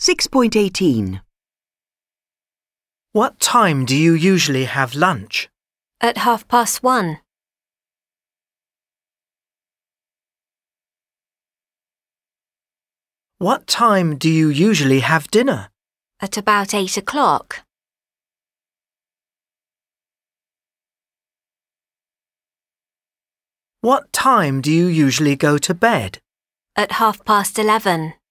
6.18. What time do you usually have lunch? At 1:30. What time do you usually have dinner? At about 8:00. What time do you usually go to bed? At 11:30.